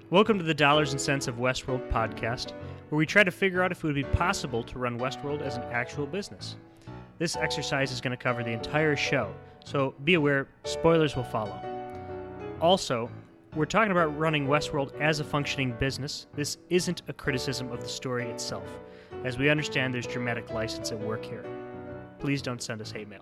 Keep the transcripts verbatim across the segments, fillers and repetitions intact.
Welcome to the Dollars and Cents of Westworld podcast, where we try to figure out if it would be possible to run Westworld as an actual business. This exercise is going to cover the entire show, so be aware, spoilers will follow. Also, we're talking about running Westworld as a functioning business. This isn't a criticism of the story itself, as we understand there's dramatic license at work here. Please don't send us hate mail.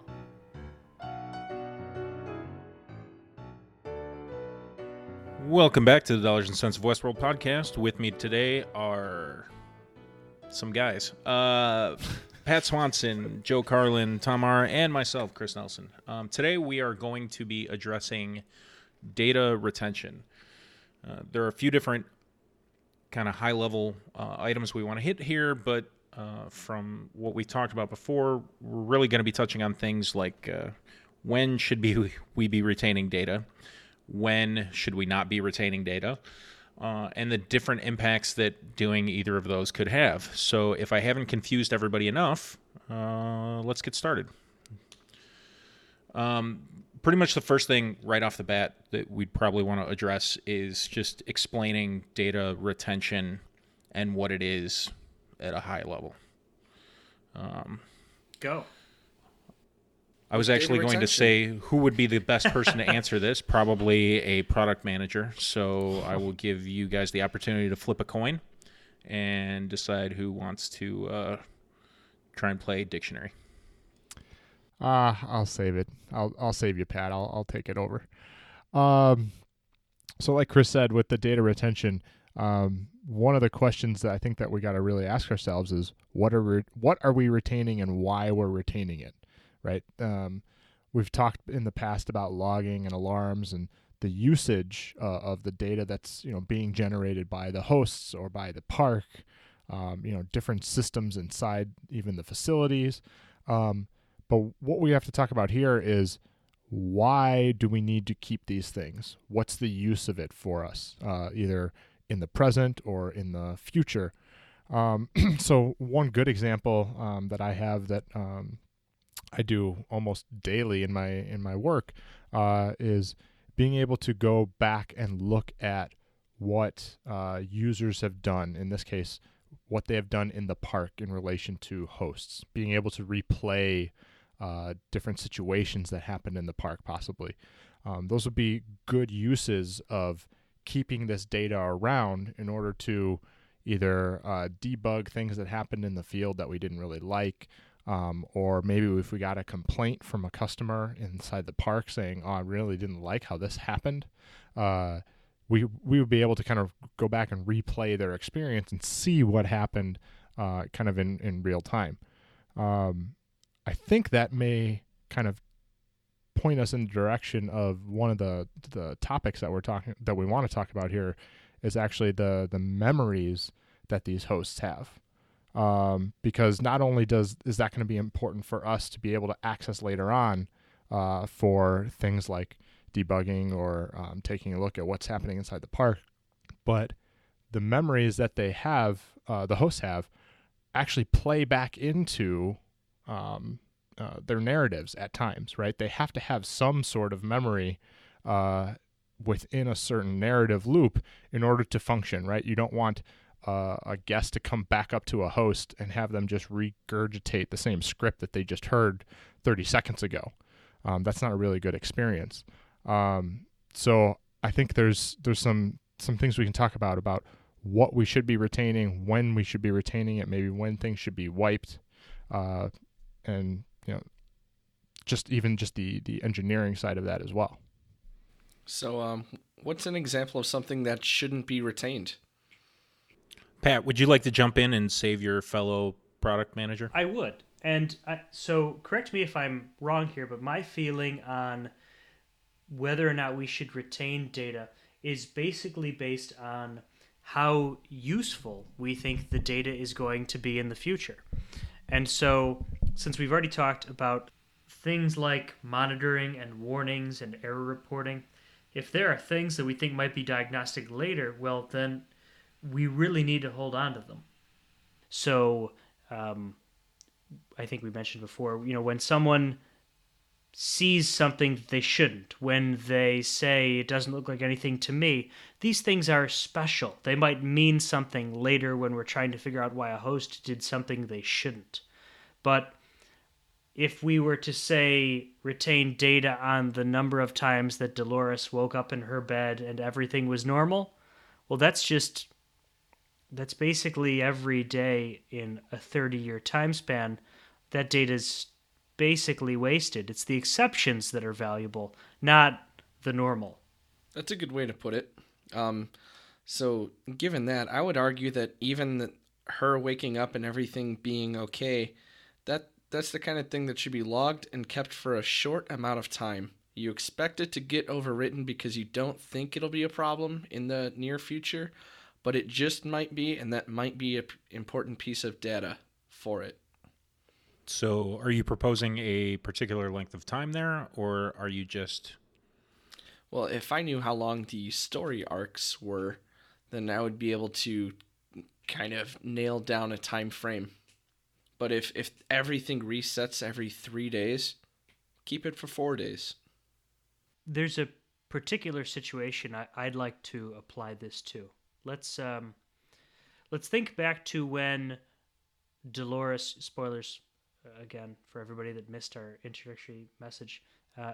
Welcome back to the Dollars and Cents of Westworld podcast. With me today are some guys. Uh, Pat Swanson, Joe Carlin, Tom Mara, and myself, Chris Nelson. Um, today we are going to be addressing data retention. Uh, there are a few different kind of high-level uh, items we want to hit here, but uh, from what we talked about before, we're really going to be touching on things like uh, when should be we be retaining data, when should we not be retaining data, uh, and the different impacts that doing either of those could have. So if I haven't confused everybody enough, uh, let's get started. Um, pretty much the first thing right off the bat that we'd probably want to address is just explaining data retention and what it is at a high level. Um, Go. I was actually going to say who would be the best person to answer this, probably a product manager. So I will give you guys the opportunity to flip a coin and decide who wants to uh, try and play dictionary. Uh, I'll save it. I'll I'll save you, Pat. I'll I'll take it over. Um, so like Chris said, with the data retention, um, one of the questions that I think that we got to really ask ourselves is what are we, what are we retaining and why we're retaining it. Right. Um, we've talked in the past about logging and alarms and the usage uh, of the data that's, you know, being generated by the hosts or by the park, um, you know, different systems inside even the facilities. Um, but what we have to talk about here is why do we need to keep these things? What's the use of it for us, uh, either in the present or in the future? Um, so one good example um, that I have that um, I do almost daily in my in my work uh, is being able to go back and look at what uh, users have done, in this case, what they have done in the park in relation to hosts, being able to replay uh, different situations that happened in the park possibly. Um, those would be good uses of keeping this data around in order to either uh, debug things that happened in the field that we didn't really like, Um, or maybe if we got a complaint from a customer inside the park saying, oh, I really didn't like how this happened, uh, we we would be able to kind of go back and replay their experience and see what happened uh, kind of in, in real time. Um, I think that may kind of point us in the direction of one of the the topics that we're talking that we want to talk about here is actually the the memories that these hosts have. Um, because not only does is that going to be important for us to be able to access later on uh, for things like debugging or um, taking a look at what's happening inside the park, but the memories that they have, uh, the hosts have, actually play back into um, uh, their narratives at times, right? They have to have some sort of memory uh, within a certain narrative loop in order to function, right? You don't want Uh, a guest to come back up to a host and have them just regurgitate the same script that they just heard thirty seconds ago. Um, that's not a really good experience. Um, so I think there's there's some some things we can talk about about what we should be retaining, when we should be retaining it, maybe when things should be wiped, uh, and you know, just even just the the engineering side of that as well. So, um, what's an example of something that shouldn't be retained? Pat, would you like to jump in and save your fellow product manager? I would. And I, so correct me if I'm wrong here, but my feeling on whether or not we should retain data is basically based on how useful we think the data is going to be in the future. And so since we've already talked about things like monitoring and warnings and error reporting, if there are things that we think might be diagnostic later, well, then we really need to hold on to them. So um, I think we mentioned before, you know, when someone sees something that they shouldn't, when they say it doesn't look like anything to me. These things are special. They might mean something later when we're trying to figure out why a host did something they shouldn't. But if we were to say retain data on the number of times that Dolores woke up in her bed and everything was normal, well, that's just, that's basically every day in a thirty-year time span. That data's basically wasted. It's the exceptions that are valuable, not the normal. That's a good way to put it. Um, so given that, I would argue that even the, her waking up and everything being okay, that that's the kind of thing that should be logged and kept for a short amount of time. You expect it to get overwritten because you don't think it'll be a problem in the near future, but it just might be, and that might be an p- important piece of data for it. So are you proposing a particular length of time there, or are you just... Well, if I knew how long the story arcs were, then I would be able to kind of nail down a time frame. But if, if everything resets every three days, keep it for four days. There's a particular situation I, I'd like to apply this to. Let's um, let's think back to when Dolores, spoilers uh, again for everybody that missed our introductory message, uh,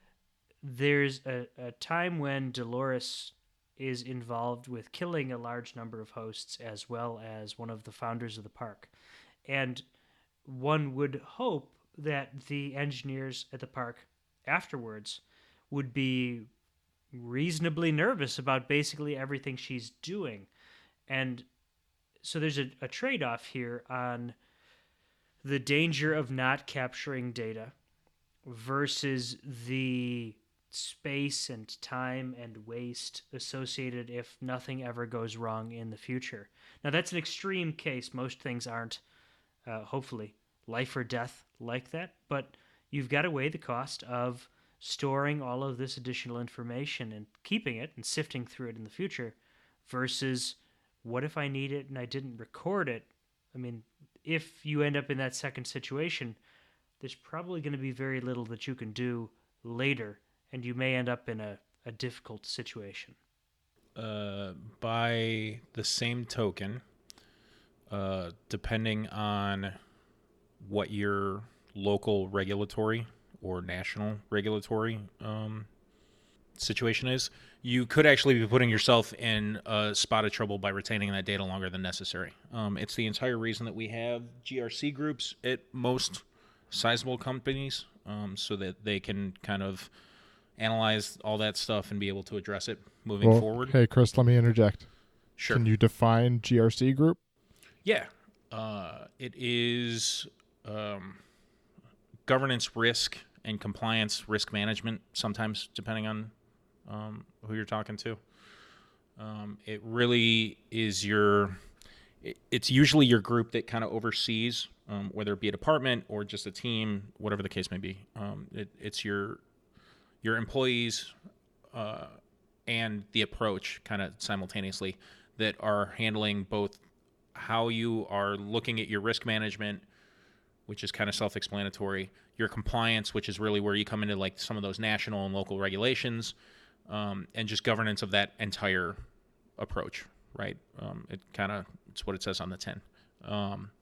there's a, a time when Dolores is involved with killing a large number of hosts as well as one of the founders of the park. And one would hope that the engineers at the park afterwards would be reasonably nervous about basically everything she's doing. And so there's a, a trade-off here on the danger of not capturing data versus the space and time and waste associated if nothing ever goes wrong in the future. Now, that's an extreme case. Most things aren't, uh, hopefully, life or death like that, but you've got to weigh the cost of storing all of this additional information and keeping it and sifting through it in the future versus what if I need it and I didn't record it? I mean, if you end up in that second situation, there's probably going to be very little that you can do later, and you may end up in a, a difficult situation. Uh, by the same token, uh, depending on what your local regulatory or national regulatory um, situation is, you could actually be putting yourself in a spot of trouble by retaining that data longer than necessary. Um, it's the entire reason that we have G R C groups at most sizable companies, um, so that they can kind of analyze all that stuff and be able to address it moving well, forward. Hey, Chris, let me interject. Sure. Can you define G R C group? Yeah. Uh, it is um, governance risk and compliance risk management, sometimes depending on um, who you're talking to. Um, it really is your, it, it's usually your group that kind of oversees, um, whether it be a department or just a team, whatever the case may be. Um, it, it's your your employees uh, and the approach kind of simultaneously that are handling both how you are looking at your risk management, which is kind of self-explanatory, your compliance, which is really where you come into like some of those national and local regulations, um, and just governance of that entire approach, right? Um, it kind of, it's what it says on the tin. Um,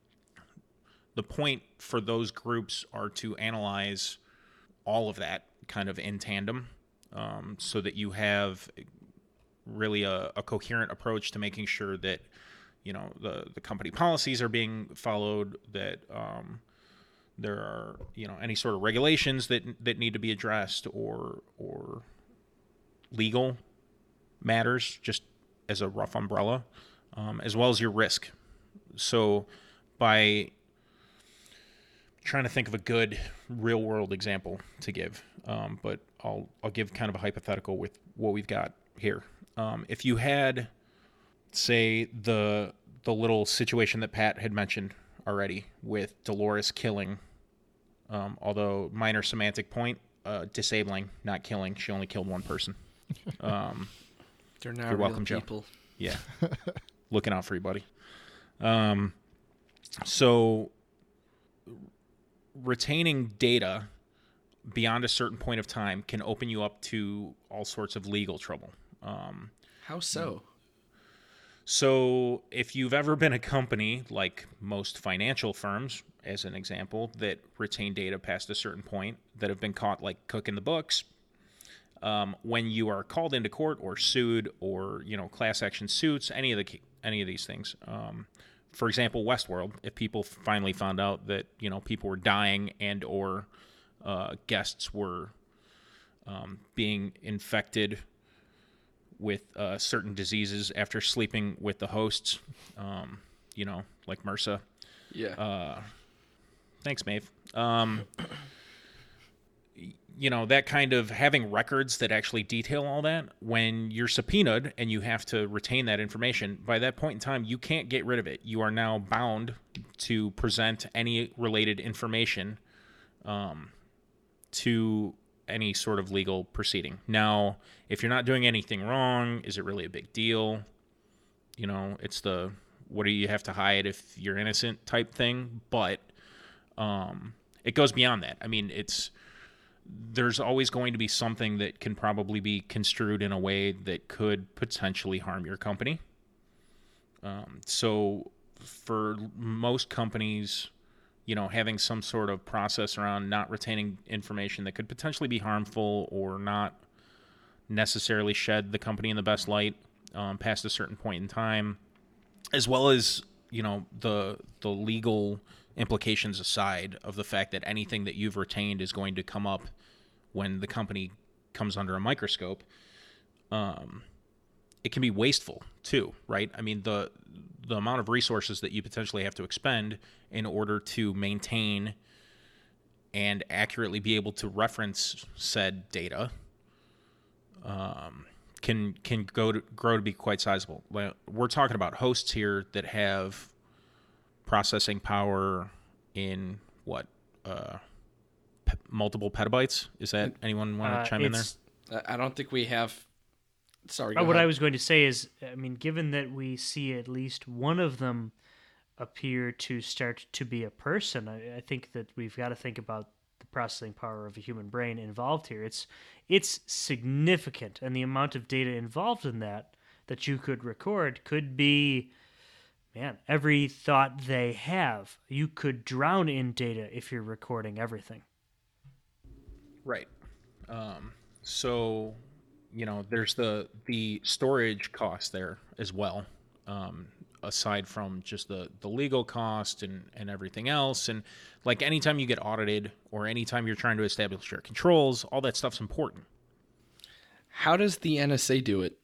the point for those groups are to analyze all of that kind of in tandem, um, so that you have really a, a coherent approach to making sure that, you know, the, the company policies are being followed, that um, there are, you know, any sort of regulations that that need to be addressed, or or legal matters, just as a rough umbrella, um, as well as your risk. So by trying to think of a good real world example to give, um, but I'll I'll give kind of a hypothetical with what we've got here. Um, if you had, say, the the little situation that Pat had mentioned already with Dolores killing, um, although minor semantic point, uh, disabling, not killing. She only killed one person. Um, They're not you're real welcome, Joe. people. Yeah, looking out for you, buddy. Um, so retaining data beyond a certain point of time can open you up to all sorts of legal trouble. Um, How so? So if you've ever been a company, like most financial firms, as an example, that retain data past a certain point, that have been caught like cooking the books, um, when you are called into court or sued, or, you know, class action suits, any of the any of these things. Um, for example, Westworld, if people finally found out that, you know, people were dying and or uh, guests were um, being infected with uh, certain diseases after sleeping with the hosts, um, you know, like MRSA. Yeah. Uh, thanks, Maeve. Um, you know, that kind of having records that actually detail all that, when you're subpoenaed and you have to retain that information, by that point in time, you can't get rid of it. You are now bound to present any related information um, to any sort of legal proceeding. Now, if you're not doing anything wrong, is it really a big deal? You know, it's the what do you have to hide if you're innocent type thing. But um, it goes beyond that. I mean, it's there's always going to be something that can probably be construed in a way that could potentially harm your company. Um, so for most companies, you know, having some sort of process around not retaining information that could potentially be harmful or not necessarily shed the company in the best light um, past a certain point in time, as well as, you know, the the legal implications aside of the fact that anything that you've retained is going to come up when the company comes under a microscope, um, it can be wasteful too, right? I mean, the the amount of resources that you potentially have to expend in order to maintain and accurately be able to reference said data um, can can go to, grow to be quite sizable. We're talking about hosts here that have processing power in what uh, pe- multiple petabytes. Is that anyone want to Uh, chime in there? it's- I I don't think we have. Sorry. Go Uh, what I ahead. was going to say is, I mean, given that we see at least one of them appear to start to be a person, I, I think that we've got to think about the processing power of a human brain involved here. It's it's significant, and the amount of data involved in that that you could record could be, man, every thought they have. You could drown in data if you're recording everything. Right. Um, so, you know, there's the the storage cost there as well, um, aside from just the, the legal cost and, and everything else. And like anytime you get audited or anytime you're trying to establish your controls, all that stuff's important. How does the N S A do it?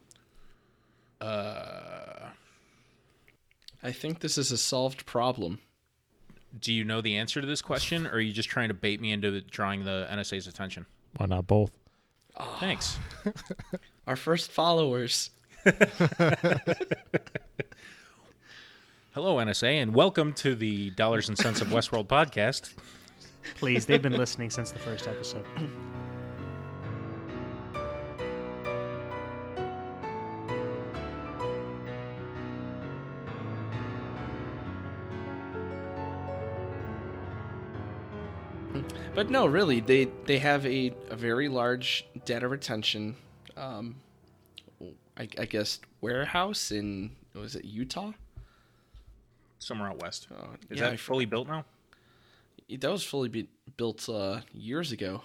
Uh, I think this is a solved problem. do you know the answer to this question, or are you just trying to bait me into drawing the N S A's attention? Why not both? Thanks. Our first followers. Hello, N S A, and welcome to the Dollars and Cents of Westworld podcast. Please, they've been listening since the first episode. But no, really, they they have a, a very large data retention, um, I, I guess, warehouse in, was it Utah? Somewhere out west. Oh, Is yeah, I that for- fully built now? That was fully be- built uh, years ago.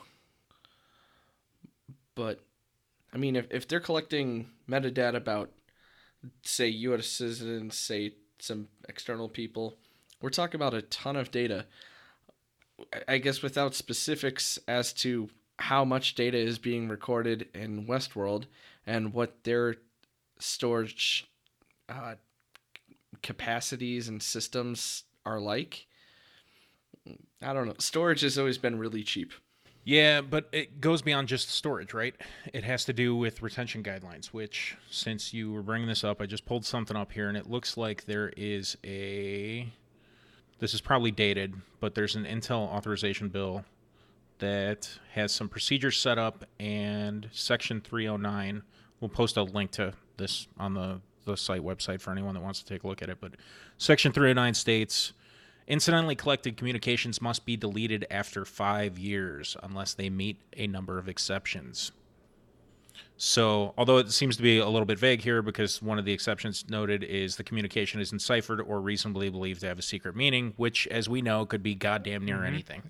But, I mean, if, if they're collecting metadata about, say, U S citizens, say, some external people, we're talking about a ton of data. I guess without specifics as to how much data is being recorded in Westworld and what their storage uh, capacities and systems are like. I don't know. Storage has always been really cheap. Yeah, but it goes beyond just storage, right? It has to do with retention guidelines, which, since you were bringing this up, I just pulled something up here, and it looks like there is a... This is probably dated, but there's an Intel authorization bill that has some procedures set up, and Section three oh nine, we'll post a link to this on the, the site website for anyone that wants to take a look at it, but Section three oh nine states, Incidentally collected communications must be deleted after five years unless they meet a number of exceptions. So, although it seems to be a little bit vague here because one of the exceptions noted is the communication isn't ciphered or reasonably believed to have a secret meaning, which, as we know, could be goddamn near mm-hmm. anything.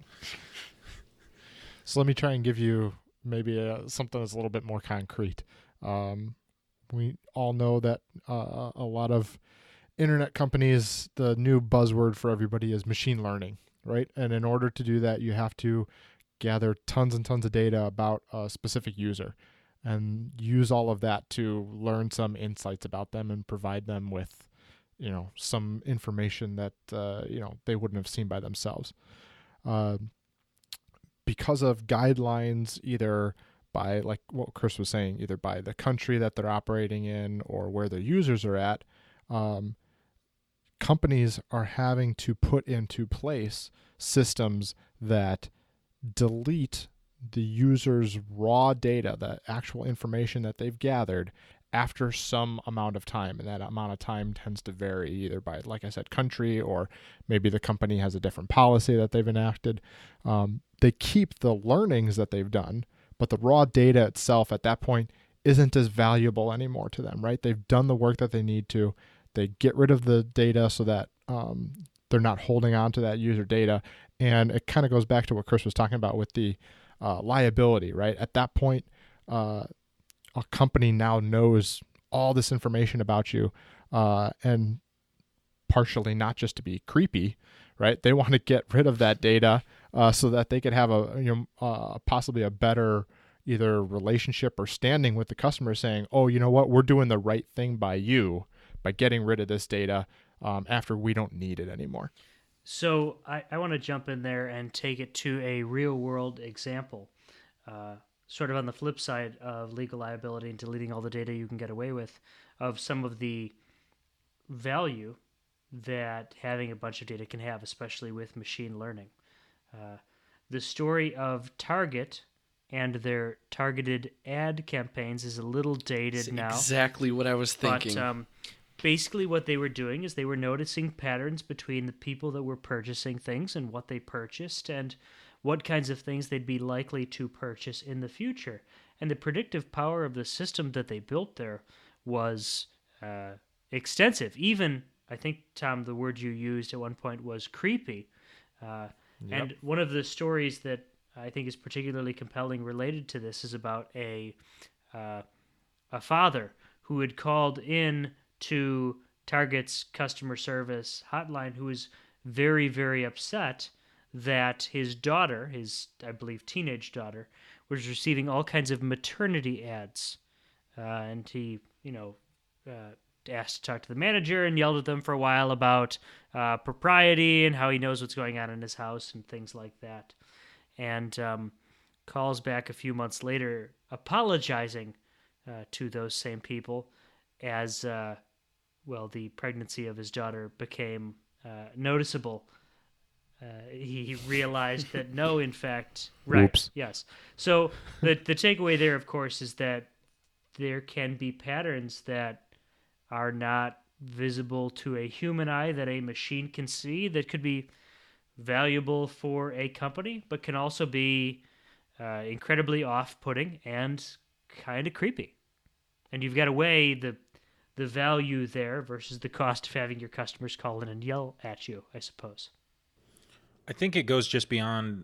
So let me try and give you maybe a, something that's a little bit more concrete. Um, we all know that uh, a lot of internet companies, the new buzzword for everybody is machine learning, right? And in order to do that, you have to gather tons and tons of data about a specific user and use all of that to learn some insights about them and provide them with, you know, some information that, uh, you know, they wouldn't have seen by themselves. Uh, because of guidelines, either by, like what Chris was saying, either by the country that they're operating in or where their users are at, um, companies are having to put into place systems that delete the user's raw data, the actual information that they've gathered, after some amount of time. And that amount of time tends to vary either by, like I said, country, or maybe the company has a different policy that they've enacted. Um, they keep the learnings that they've done, but the raw data itself at that point isn't as valuable anymore to them, right? They've done the work that they need to. They get rid of the data so that um, they're not holding on to that user data. And it kind of goes back to what Chris was talking about with the uh, liability, right? At that point, uh, a company now knows all this information about you, uh, and partially not just to be creepy, right? They want to get rid of that data uh, so that they could have a, you know, uh, possibly a better either relationship or standing with the customer, saying, oh, you know what, we're doing the right thing by you by getting rid of this data um, after we don't need it anymore. So I, I want to jump in there and take it to a real world example. Uh, sort of on the flip side of legal liability and deleting all the data you can get away with, of some of the value that having a bunch of data can have, especially with machine learning. Uh, the story of Target and their targeted ad campaigns is a little dated That's now. Exactly what I was thinking. But um, basically what they were doing is they were noticing patterns between the people that were purchasing things and what they purchased and what kinds of things they'd be likely to purchase in the future. And the predictive power of the system that they built there was uh, extensive. Even, I think, Tom, the word you used at one point was creepy. Uh, yep. And one of the stories that I think is particularly compelling related to this is about a uh, a father who had called in to Target's customer service hotline, who was very, very upset that his daughter, his, I believe, teenage daughter, was receiving all kinds of maternity ads. Uh, and he, you know, uh, asked to talk to the manager and yelled at them for a while about uh, propriety and how he knows what's going on in his house and things like that. And um, calls back a few months later apologizing uh, to those same people as, uh, well, the pregnancy of his daughter became uh, noticeable. Uh, he realized that no, in fact, right, Oops. Yes. So the the takeaway there, of course, is that there can be patterns that are not visible to a human eye that a machine can see that could be valuable for a company, but can also be uh, incredibly off-putting and kind of creepy. And you've got to weigh the the value there versus the cost of having your customers call in and yell at you, I suppose. I think it goes just beyond,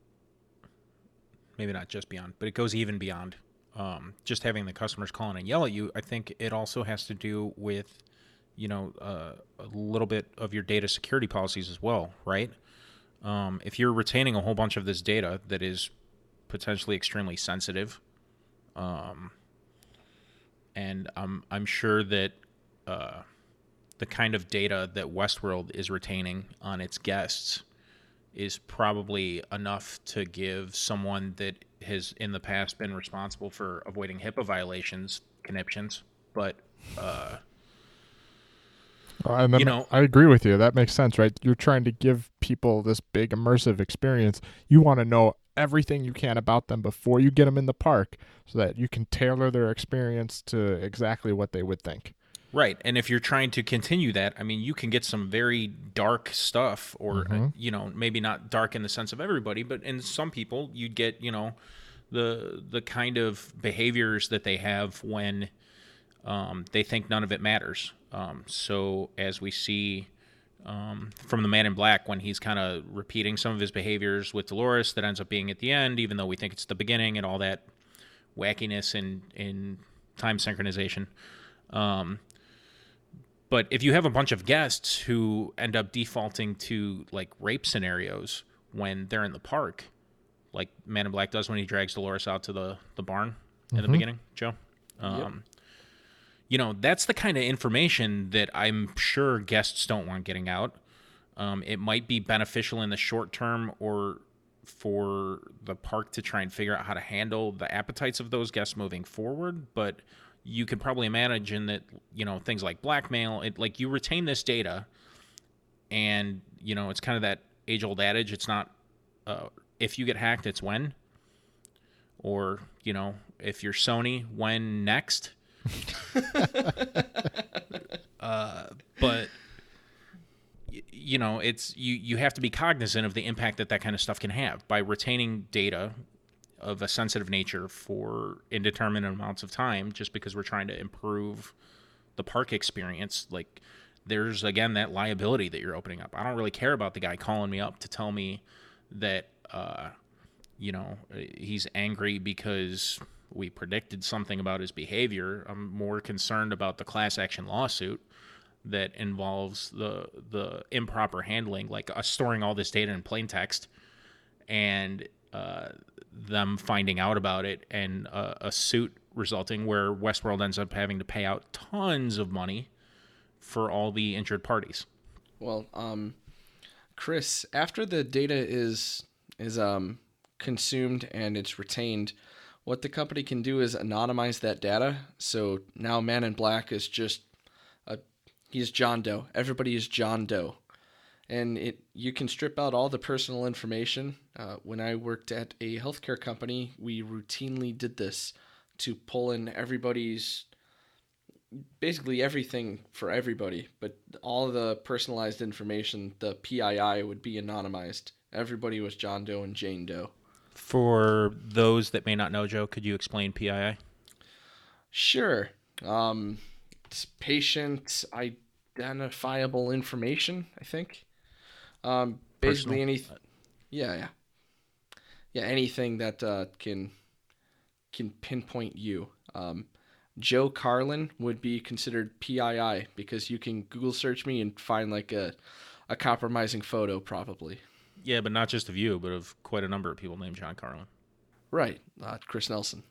maybe not just beyond, but it goes even beyond um, just having the customers call in and yell at you. I think it also has to do with, you know, uh, a little bit of your data security policies as well, right? Um, if you're retaining a whole bunch of this data that is potentially extremely sensitive, um, and I'm I'm sure that uh, the kind of data that Westworld is retaining on its guests is probably enough to give someone that has in the past been responsible for avoiding HIPAA violations conniptions. But uh, uh, and then you know, I agree with you. That makes sense, right? You're trying to give people this big immersive experience. You want to know everything you can about them before you get them in the park so that you can tailor their experience to exactly what they would think. Right. And if you're trying to continue that, I mean, you can get some very dark stuff, or, Mm-hmm. uh, you know, maybe not dark in the sense of everybody, but in some people, you'd get, you know, the the kind of behaviors that they have when um, they think none of it matters. Um, so as we see um, from the Man in Black, when he's kind of repeating some of his behaviors with Dolores, that ends up being at the end, even though we think it's the beginning, and all that wackiness in, in time synchronization. Um, but if you have a bunch of guests who end up defaulting to like rape scenarios when they're in the park, like Man in Black does when he drags Dolores out to the, the barn in the beginning, Joe. Um, Yep. You know, that's the kind of information that I'm sure guests don't want getting out. Um, it might be beneficial in the short term, or for the park to try and figure out how to handle the appetites of those guests moving forward. But you could probably imagine that, you know, things like blackmail, it, like you retain this data, and, you know, it's kind of that age-old adage. It's not uh, if you get hacked, it's when. Or, you know, if you're Sony, when next. uh, but y- you know, it's you. You have to be cognizant of the impact that that kind of stuff can have by retaining data of a sensitive nature for indeterminate amounts of time, just because we're trying to improve the park experience. Like, there's again that liability that you're opening up. I don't really care about the guy calling me up to tell me that uh, you know, he's angry because we predicted something about his behavior. I'm more concerned about the class action lawsuit that involves the the improper handling, like us storing all this data in plain text, and uh, them finding out about it, and uh, a suit resulting where Westworld ends up having to pay out tons of money for all the injured parties. Well, um, Chris, after the data is is um consumed and it's retained, what the company can do is anonymize that data. So now Man in Black is just a he's John Doe. Everybody is John Doe, and it you can strip out all the personal information. Uh, when I worked at a healthcare company, we routinely did this to pull in everybody's basically everything for everybody, but all of the personalized information, the P I I, would be anonymized. Everybody was John Doe and Jane Doe. For those that may not know, Joe, could you explain P I I? Sure. Um, it's patient identifiable information, I think. Um, basically Personal. any, yeah, yeah, yeah, anything that uh, can can pinpoint you. Um, Joe Carlin would be considered P I I because you can Google search me and find like a a compromising photo, probably. Yeah, but not just of you, but of quite a number of people named John Carlin. Right, uh, Chris Nelson.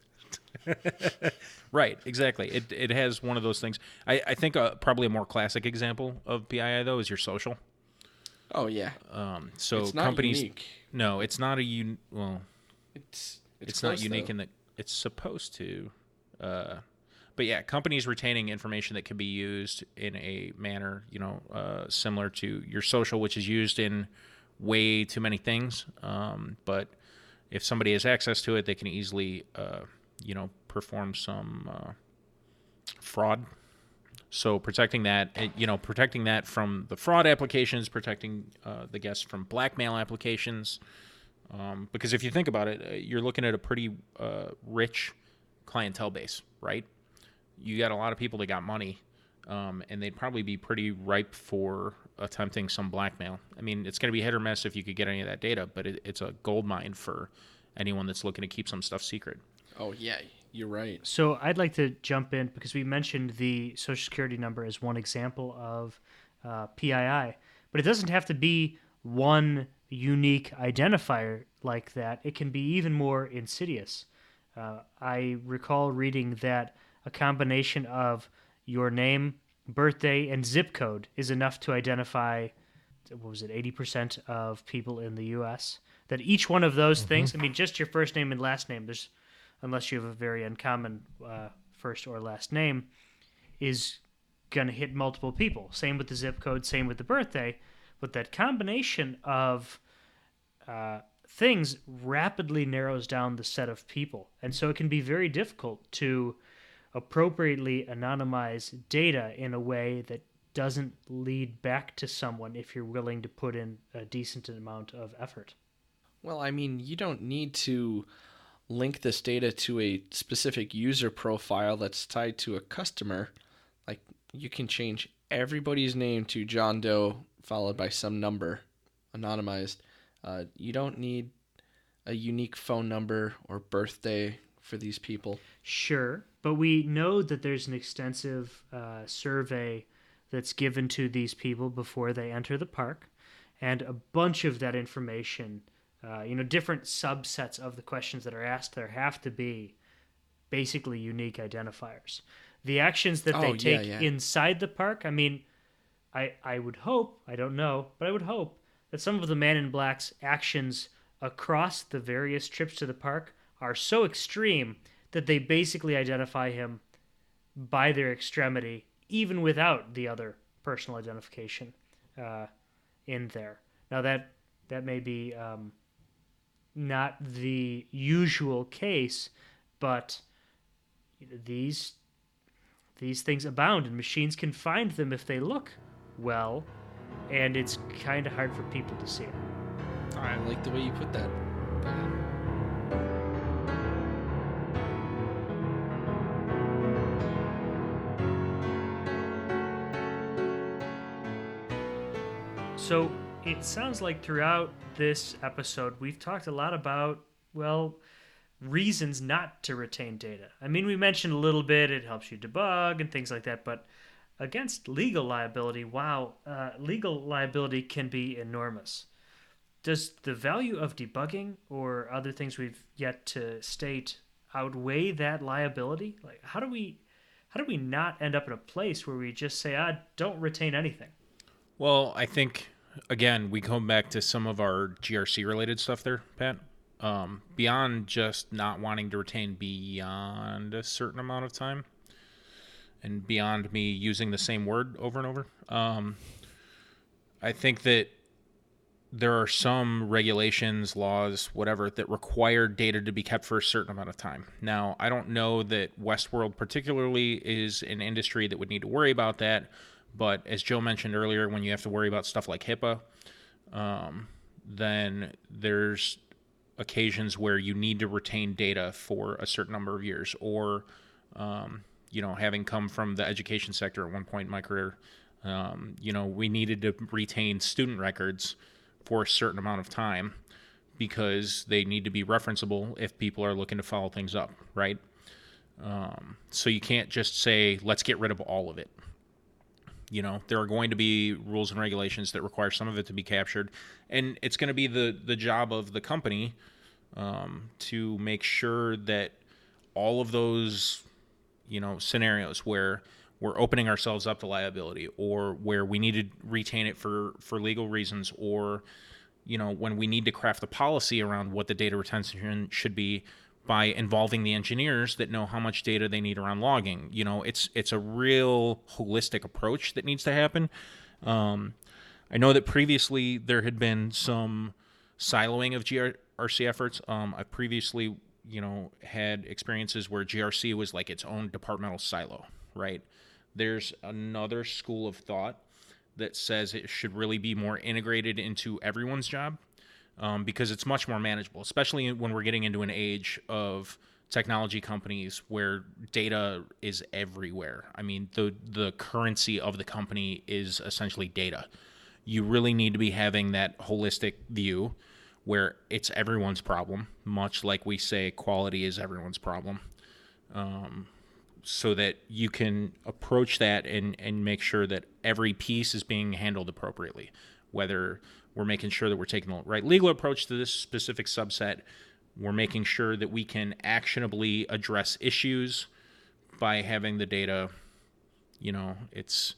Right, exactly. It it has one of those things. I, I think uh, probably a more classic example of P I I, though, is your social. Oh yeah, Um, so it's not companies, unique. no, it's not a un. Well, It's it's, it's, not close, unique though. in that it's supposed to. Uh, but yeah, companies retaining information that can be used in a manner, you know, uh, similar to your social, which is used in way too many things. Um, but if somebody has access to it, they can easily, uh, you know, perform some uh, fraud. So protecting that, eh, you know, protecting that from the fraud applications, protecting uh, the guests from blackmail applications. Um, because if you think about it, uh, you're looking at a pretty uh, rich clientele base, right? You got a lot of people that got money, um, and they'd probably be pretty ripe for attempting some blackmail. I mean, it's going to be hit or miss if you could get any of that data, but it, it's a gold mine for anyone that's looking to keep some stuff secret. Oh yeah, you're right. So I'd like to jump in because we mentioned the Social Security number as one example of uh, P I I, but it doesn't have to be one unique identifier like that. It can be even more insidious. Uh, I recall reading that a combination of your name, birthday, and zip code is enough to identify, what was it, eighty percent of people in the U S. That each one of those things, I mean, just your first name and last name, there's, unless you have a very uncommon uh, first or last name, is going to hit multiple people. Same with the zip code, same with the birthday. But that combination of uh, things rapidly narrows down the set of people. And so it can be very difficult to appropriately anonymize data in a way that doesn't lead back to someone if you're willing to put in a decent amount of effort. Well, I mean, you don't need to link this data to a specific user profile that's tied to a customer. Like, you can change everybody's name to John Doe followed by some number, anonymized. Uh, you don't need a unique phone number or birthday for these people. Sure, but we know that there's an extensive uh, survey that's given to these people before they enter the park, and a bunch of that information, uh, you know, different subsets of the questions that are asked there have to be basically unique identifiers. The actions that Oh, they yeah, take yeah. inside the park, I mean, I I would hope, I don't know, but I would hope that some of the Man in Black's actions across the various trips to the park are so extreme that they basically identify him by their extremity, even without the other personal identification uh, in there. Now that that may be um, not the usual case, but these these things abound, and machines can find them if they look well, and it's kind of hard for people to see it. I like the way you put that. So it sounds like throughout this episode, we've talked a lot about, well, reasons not to retain data. I mean, we mentioned a little bit, it helps you debug and things like that, but against legal liability, wow, uh, legal liability can be enormous. Does the value of debugging or other things we've yet to state outweigh that liability? Like, how do we, how do we not end up in a place where we just say, ah, don't retain anything? Well, I think, again, we come back to some of our G R C-related stuff there, Pat. Um, beyond just not wanting to retain beyond a certain amount of time, and beyond me using the same word over and over, um, I think that there are some regulations, laws, whatever, that require data to be kept for a certain amount of time. Now, I don't know that Westworld particularly is an industry that would need to worry about that, but as Joe mentioned earlier, when you have to worry about stuff like HIPAA, um, then there's occasions where you need to retain data for a certain number of years. Or, um, you know, having come from the education sector at one point in my career, um, you know, we needed to retain student records for a certain amount of time because they need to be referenceable if people are looking to follow things up, right? Um, so you can't just say, let's get rid of all of it. You know, there are going to be rules and regulations that require some of it to be captured, and it's going to be the, the job of the company um, to make sure that all of those, you know, scenarios where we're opening ourselves up to liability, or where we need to retain it for, for legal reasons, or, you know, when we need to craft a policy around what the data retention should be, by involving the engineers that know how much data they need around logging. You know, it's it's a real holistic approach that needs to happen. Um, I know that previously there had been some siloing of G R C efforts. Um, I previously, you know, had experiences where G R C was like its own departmental silo, right? There's another school of thought that says it should really be more integrated into everyone's job. Um, because it's much more manageable, especially when we're getting into an age of technology companies where data is everywhere. I mean, the the currency of the company is essentially data. You really need to be having that holistic view where it's everyone's problem, much like we say quality is everyone's problem, um, so that you can approach that and, and make sure that every piece is being handled appropriately, whether we're making sure that we're taking the right legal approach to this specific subset. We're making sure that we can actionably address issues by having the data. You know, it's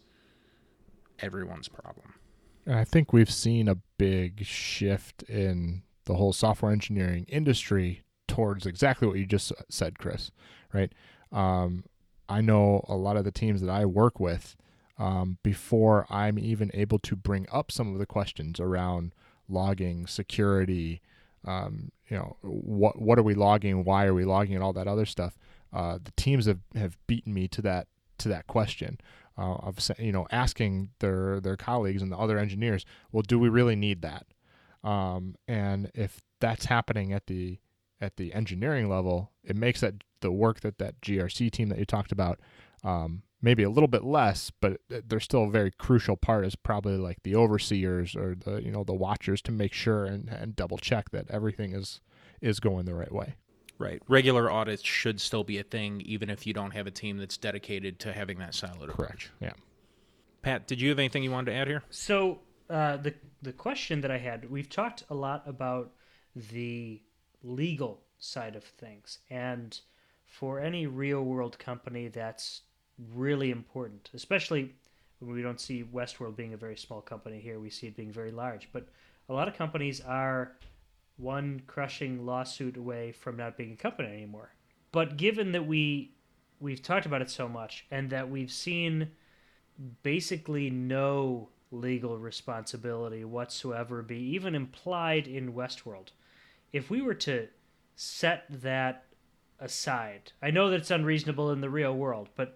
everyone's problem. I think we've seen a big shift in the whole software engineering industry towards exactly what you just said, Chris, right? Um, I know a lot of the teams that I work with, Um, before I'm even able to bring up some of the questions around logging, security, um, you know, what what are we logging, why are we logging, and all that other stuff. uh, the teams have, have beaten me to that to that question uh, of you know asking their their colleagues and the other engineers, well, do we really need that? Um, and if that's happening at the at the engineering level, it makes that the work that that G R C team that you talked about um, maybe a little bit less, but they're still a very crucial part as probably like the overseers or the you know the watchers to make sure and, and double check that everything is is going the right way. Right. Regular audits should still be a thing, even if you don't have a team that's dedicated to having that siloed approach. Correct. Yeah. Pat, did you have anything you wanted to add here? So uh, the the question that I had, we've talked a lot about the legal side of things, and for any real world company, that's really important, especially when we don't see Westworld being a very small company here. We see it being very large, but a lot of companies are one crushing lawsuit away from not being a company anymore. But given that we we've talked about it so much, and that we've seen basically no legal responsibility whatsoever be even implied in Westworld, if we were to set that aside, I know that it's unreasonable in the real world, but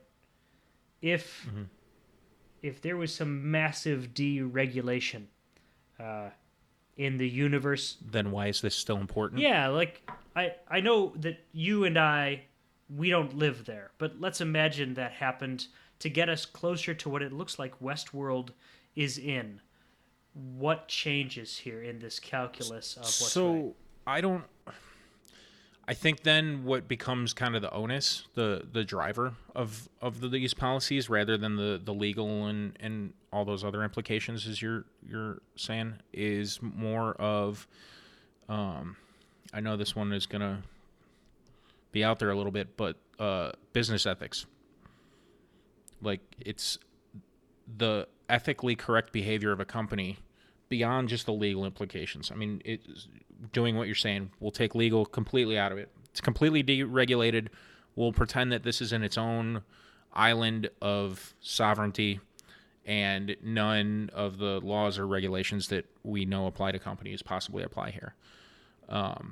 if mm-hmm. if there was some massive deregulation uh, in the universe, then why is this still important? Yeah, like I I know that you and I, we don't live there, but let's imagine that happened to get us closer to what it looks like Westworld is in. What changes here in this calculus of what's so right? I don't. I think then what becomes kind of the onus, the the driver of of the, these policies, rather than the, the legal and, and all those other implications, as you're you're saying, is more of. Um, I know this one is gonna be out there a little bit, but uh, business ethics. Like, it's the ethically correct behavior of a company beyond just the legal implications. I mean, it's doing what you're saying. We'll take legal completely out of it. It's completely deregulated. We'll pretend that this is in its own island of sovereignty, and none of the laws or regulations that we know apply to companies possibly apply here. Um,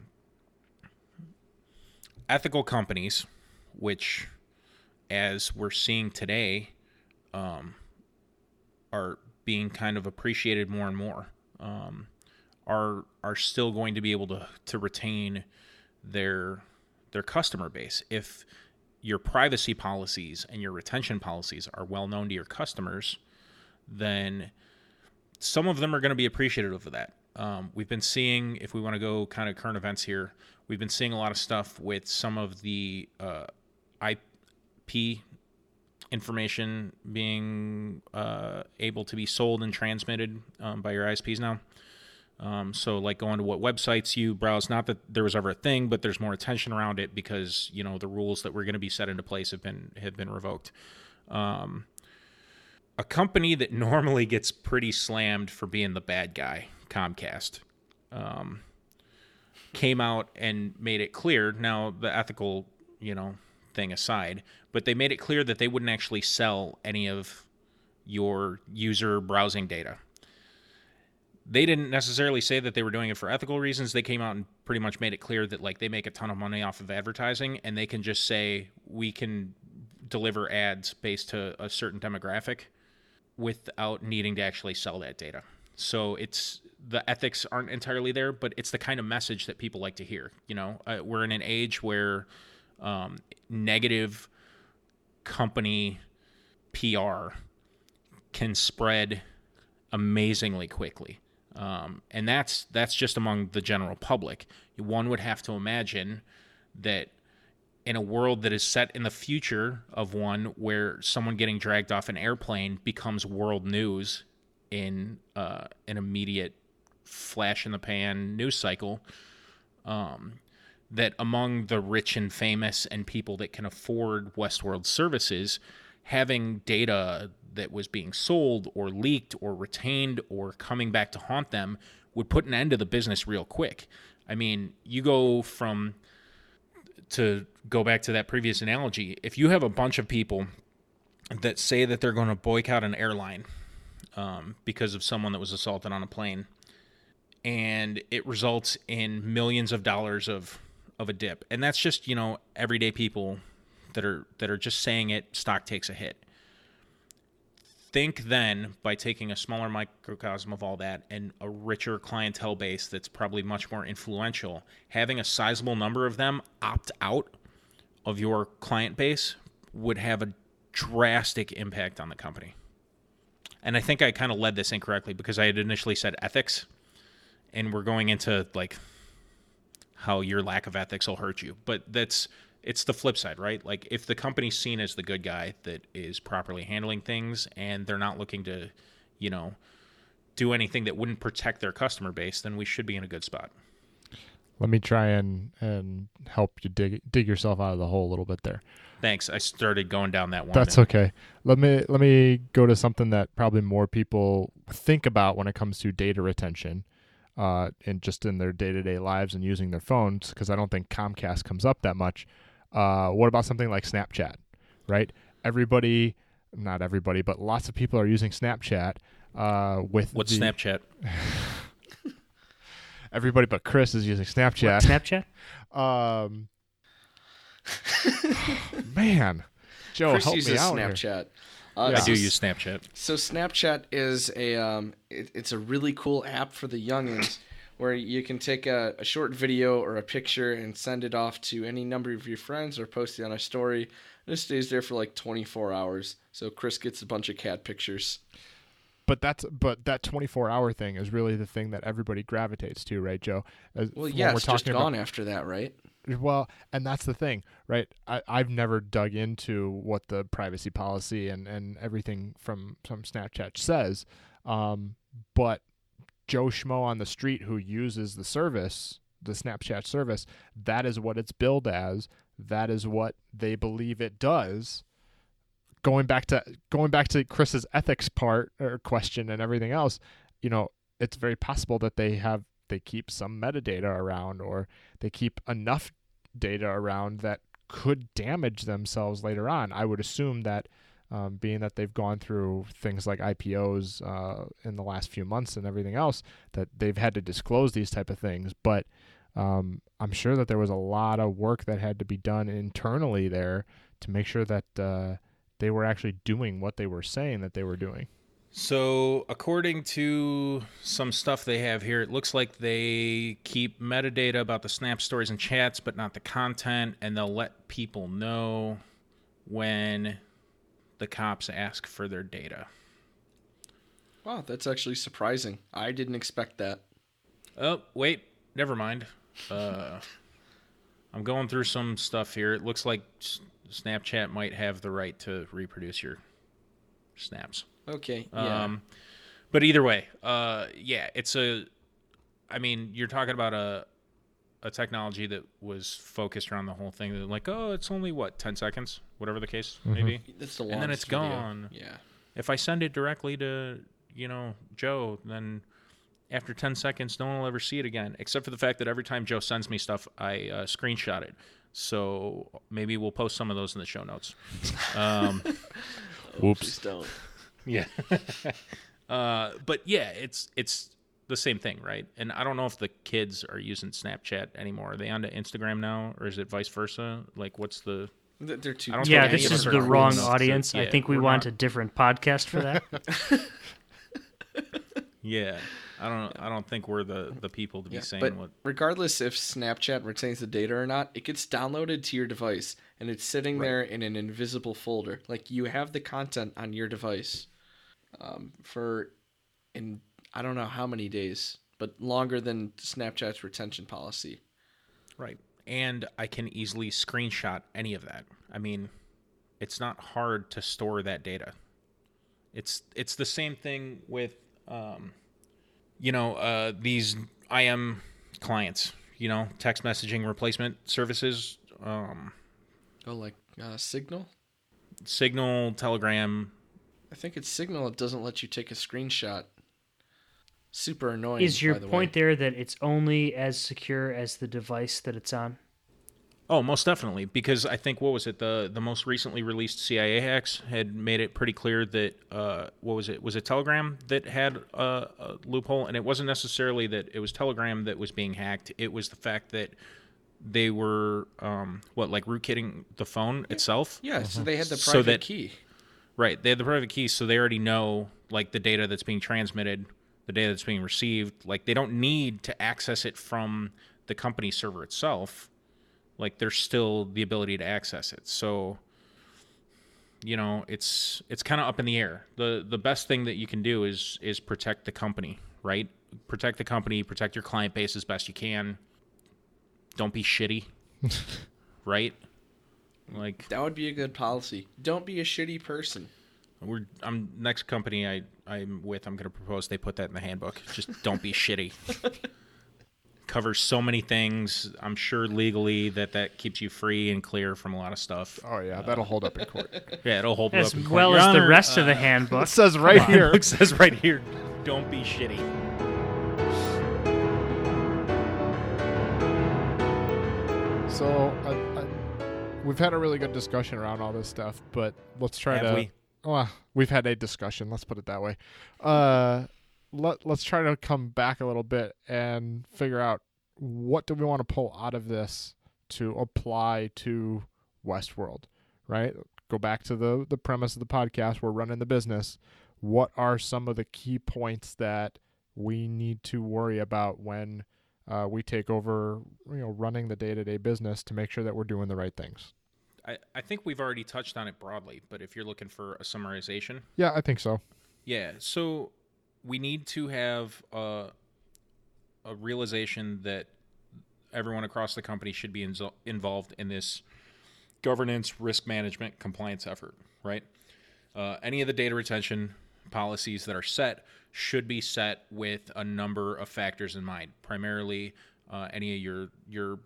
ethical companies, which, as we're seeing today, um, are being kind of appreciated more and more, um, are are still going to be able to to retain their their customer base. If your privacy policies and your retention policies are well known to your customers, then some of them are going to be appreciative of that. Um, we've been seeing, if we want to go kind of current events here, we've been seeing a lot of stuff with some of the uh, I P information being uh, able to be sold and transmitted um, by your I S Ps now. Um, so like going to what websites you browse, not that there was ever a thing, but there's more attention around it because, you know, the rules that were going to be set into place have been, have been revoked. Um, a company that normally gets pretty slammed for being the bad guy, Comcast, um, came out and made it clear. Now, the ethical, you know, thing aside, but they made it clear that they wouldn't actually sell any of your user browsing data. They didn't necessarily say that they were doing it for ethical reasons. They came out and pretty much made it clear that, like, they make a ton of money off of advertising, and they can just say we can deliver ads based to a certain demographic without needing to actually sell that data. So it's, the ethics aren't entirely there, but it's the kind of message that people like to hear. You know, uh, we're in an age where um, negative company P R can spread amazingly quickly. Um, and that's that's just among the general public. One would have to imagine that in a world that is set in the future of one where someone getting dragged off an airplane becomes world news in uh, an immediate flash-in-the-pan news cycle, um, that among the rich and famous and people that can afford Westworld services, having data that was being sold or leaked or retained or coming back to haunt them would put an end to the business real quick. I mean, you go from, to go back to that previous analogy, if you have a bunch of people that say that they're going to boycott an airline um, because of someone that was assaulted on a plane, and it results in millions of dollars of, of a dip, and that's just, you know, everyday people that are that are just saying it, stock takes a hit. Think then, by taking a smaller microcosm of all that and a richer clientele base that's probably much more influential, having a sizable number of them opt out of your client base would have a drastic impact on the company. And I think I kind of led this incorrectly because I had initially said ethics, and we're going into like how your lack of ethics will hurt you. But that's it's the flip side, right? Like if the company's seen as the good guy that is properly handling things and they're not looking to, you know, do anything that wouldn't protect their customer base, then we should be in a good spot. Let me try and, and help you dig dig yourself out of the hole a little bit there. Thanks. I started going down that one. That's okay. Let me let me go to something that probably more people think about when it comes to data retention, uh, and just in their day-to-day lives and using their phones, because I don't think Comcast comes up that much. Uh, what about something like Snapchat, right? Everybody, not everybody, but lots of people are using Snapchat. Uh, with What's the, Snapchat? Everybody but Chris is using Snapchat. What, Snapchat? Um, man, Joe, Chris help me uses out Snapchat. here. Uh, I so do s- use Snapchat. So Snapchat is a um, it, it's a really cool app for the youngins, where you can take a, a short video or a picture and send it off to any number of your friends or post it on a story. And it stays there for like twenty-four hours. So Chris gets a bunch of cat pictures. But that's but that twenty-four hour thing is really the thing that everybody gravitates to, right, Joe? As, Well, when yeah, we're it's just talking gone about- after that, right? Well, and that's the thing, right? I, I've never dug into what the privacy policy and, and everything from, from Snapchat says, um, but Joe Schmo on the street who uses the service, the Snapchat service, that is what it's billed as. That is what they believe it does. Going back to going back to Chris's ethics part or question and everything else, you know, it's very possible that they have they keep some metadata around, or they keep enough data around that could damage themselves later on. I would assume that, um, being that they've gone through things like I P Os uh, in the last few months and everything else, that they've had to disclose these type of things. But um, I'm sure that there was a lot of work that had to be done internally there to make sure that uh, they were actually doing what they were saying that they were doing. So, according to some stuff they have here, it looks like they keep metadata about the Snap stories and chats, but not the content, and they'll let people know when the cops ask for their data. Wow, that's actually surprising. I didn't expect that. Oh, wait, never mind. Uh, I'm going through some stuff here. It looks like S- Snapchat might have the right to reproduce your snaps. Okay, yeah. Um, but either way, uh, yeah, it's a. I mean, you're talking about a a technology that was focused around the whole thing. That like, oh, it's only what ten seconds, whatever the case Mhm. maybe. That's the and then longest it's video. gone. Yeah. If I send it directly to you know Joe, then after ten seconds, no one will ever see it again, except for the fact that every time Joe sends me stuff, I uh, screenshot it. So maybe we'll post some of those in the show notes. Um, Whoops. Please don't. Yeah. uh, but yeah, it's it's the same thing, right? And I don't know if the kids are using Snapchat anymore. Are they onto Instagram now, or is it vice versa? Like, what's the... Th- They're too. I don't Yeah, think any this of us is are the cool wrong enough to- audience. I yeah, think we we're want not- a different podcast for that. Yeah, I don't. I don't think we're the, the people to be Yeah, saying but what. regardless if Snapchat retains the data or not, it gets downloaded to your device, and it's sitting Right. there in an invisible folder. Like, you have the content on your device um, for, in I don't know how many days, but longer than Snapchat's retention policy. Right, and I can easily screenshot any of that. I mean, it's not hard to store that data. It's it's the same thing with, um, you know, uh, these I M clients. You know, text messaging replacement services, um, Oh, like uh, Signal? Signal, Telegram. I think it's Signal that doesn't let you take a screenshot. Super annoying. Is your by the point way. there that it's only as secure as the device that it's on? Oh, most definitely, because I think what was it the the most recently released C I A hacks had made it pretty clear that uh, what was it was it Telegram that had a, a loophole, and it wasn't necessarily that it was Telegram that was being hacked. It was the fact that they were um, what like rootkitting the phone itself. Yeah, so they had the private So that- key. Right. They have the private key, so they already know like the data that's being transmitted, the data that's being received. Like they don't need to access it from the company server itself. Like there's still the ability to access it. So, you know, it's it's kind of up in the air. The the best thing that you can do is is protect the company, right? Protect the company, protect your client base as best you can. Don't be shitty. Right? Like That would be a good policy. Don't be a shitty person. we're I'm next company I I'm with, I'm going to propose they put that in the handbook. Just don't be shitty. Covers so many things. I'm sure legally that that keeps you free and clear from a lot of stuff. Oh yeah, that'll hold up in court. Yeah, it'll hold you As up in court. well Your as the Honor, rest of the uh, handbook. It says right Come on. here. It says right here, don't be shitty. So I, I, we've had a really good discussion around all this stuff, but let's try Have to. we? Well, we've had a discussion. Let's put it that way. Uh, let let's try to come back a little bit and figure out what do we want to pull out of this to apply to Westworld, right? Go back to the the premise of the podcast. We're running the business. What are some of the key points that we need to worry about when uh, we take over, you know, running the day-to-day business to make sure that we're doing the right things? I, I think we've already touched on it broadly, but if you're looking for a summarization. Yeah, I think so. Yeah, so we need to have a, a realization that everyone across the company should be inzo- involved in this governance, risk management, compliance effort, right? Uh, any of the data retention policies that are set should be set with a number of factors in mind, primarily uh, any of your your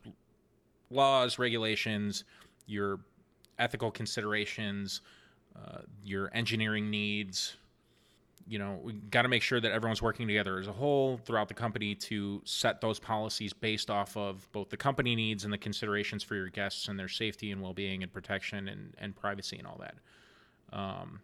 laws, regulations, your ethical considerations, uh, your engineering needs. You know, we got to make sure that everyone's working together as a whole throughout the company to set those policies based off of both the company needs and the considerations for your guests and their safety and well-being and protection and, and privacy and all that. Um,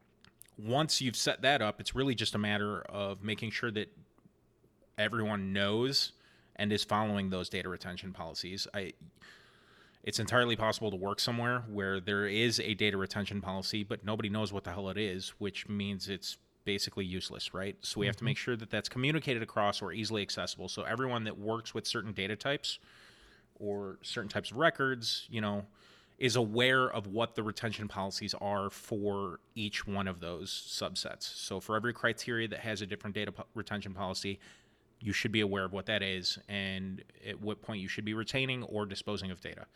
once you've set that up, it's really just a matter of making sure that everyone knows and is following those data retention policies. I, it's entirely possible to work somewhere where there is a data retention policy, but nobody knows what the hell it is, which means it's basically useless, right? So we have to make sure that that's communicated across or easily accessible. So everyone that works with certain data types or certain types of records, you know, is aware of what the retention policies are for each one of those subsets. So for every criteria that has a different data po- retention policy, you should be aware of what that is and at what point you should be retaining or disposing of data.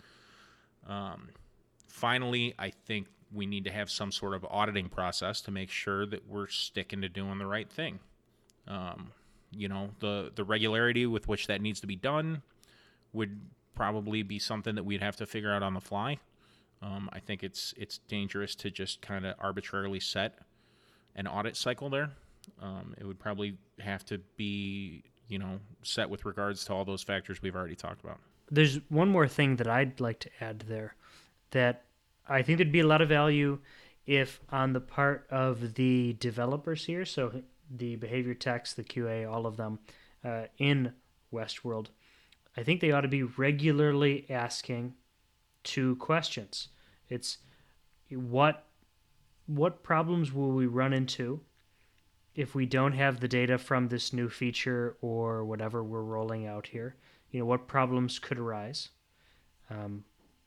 Um, finally, I think we need to have some sort of auditing process to make sure that we're sticking to doing the right thing. Um, you know, the, the regularity with which that needs to be done would probably be something that we'd have to figure out on the fly. Um, I think it's it's dangerous to just kind of arbitrarily set an audit cycle there. Um, it would probably have to be, you know, set with regards to all those factors we've already talked about. There's one more thing that I'd like to add there that I think there'd be a lot of value if on the part of the developers here, so the behavior techs, the Q A, all of them uh, in Westworld, I think they ought to be regularly asking two questions. It's what what problems will we run into if we don't have the data from this new feature or whatever we're rolling out here? You know, what problems could arise? Um,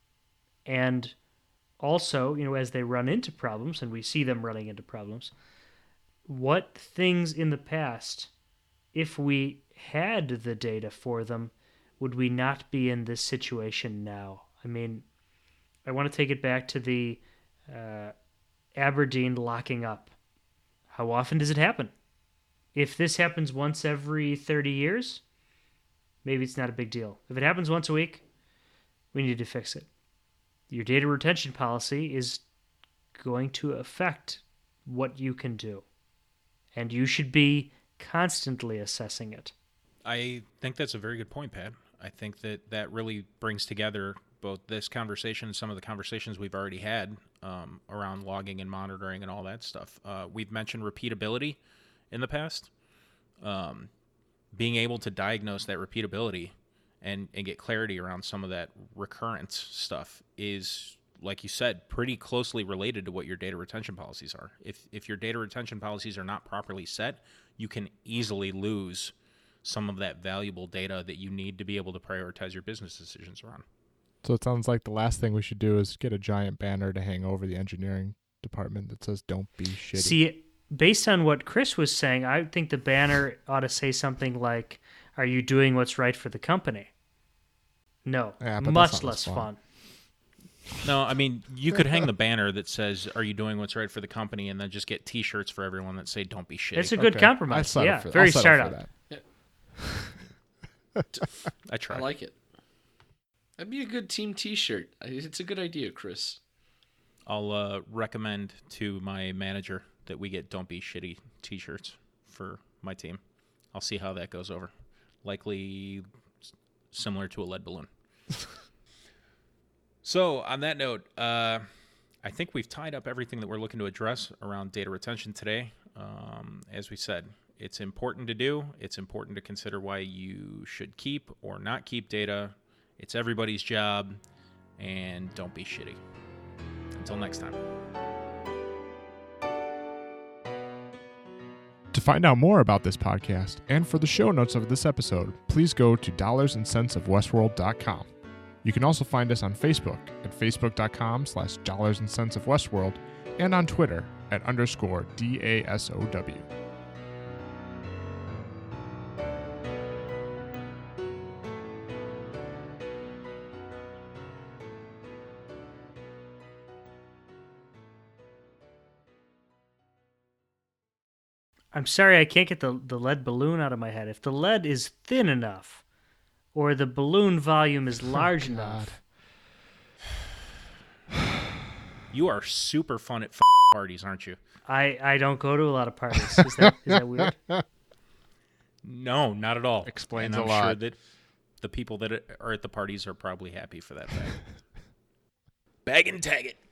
and also, you know, as they run into problems, and we see them running into problems, what things in the past, if we had the data for them, would we not be in this situation now? I mean, I want to take it back to the uh, Aberdeen locking up. How often does it happen? If this happens once every thirty years, maybe it's not a big deal. If it happens once a week, we need to fix it. Your data retention policy is going to affect what you can do, and you should be constantly assessing it. I think that's a very good point, Pat. I think that that really brings together both this conversation and some of the conversations we've already had um, around logging and monitoring and all that stuff. Uh, we've mentioned repeatability in the past. Um, being able to diagnose that repeatability and, and get clarity around some of that recurrence stuff is, like you said, pretty closely related to what your data retention policies are. If if your data retention policies are not properly set, you can easily lose some of that valuable data that you need to be able to prioritize your business decisions around. So it sounds like the last thing we should do is get a giant banner to hang over the engineering department that says, "Don't be shitty." See, based on what Chris was saying, I think the banner ought to say something like, "Are you doing what's right for the company?" No, Yeah, but much that's not less as fun. fun. No, I mean, you could hang the banner that says, "Are you doing what's right for the company?" and then just get T-shirts for everyone that say, "Don't be shitty." It's a good Okay. compromise. I settle Yeah, for, very I'll settle for startup. that. I try. I like it. That'd be a good team T-shirt. It's a good idea, Chris. I'll uh, recommend to my manager that we get "Don't be shitty" T-shirts for my team. I'll see how that goes over. Likely s- similar to a lead balloon. So on that note, uh, I think we've tied up everything that we're looking to address around data retention today. Um, as we said, it's important to do. It's important to consider why you should keep or not keep data. It's everybody's job, and don't be shitty. Until next time. To find out more about this podcast and for the show notes of this episode, please go to dollars and cents of westworld dot com. You can also find us on Facebook at facebook.com slash dollars and cents of Westworld and on Twitter at underscore D A S O W. I'm sorry I can't get the, the lead balloon out of my head. If the lead is thin enough or the balloon volume is large God. enough. You are super fun at f- parties, aren't you? I, I don't go to a lot of parties. Is that is that weird? No, not at all. Explains and a I'm lot. sure that the people that are at the parties are probably happy for that fact. Bag and tag it.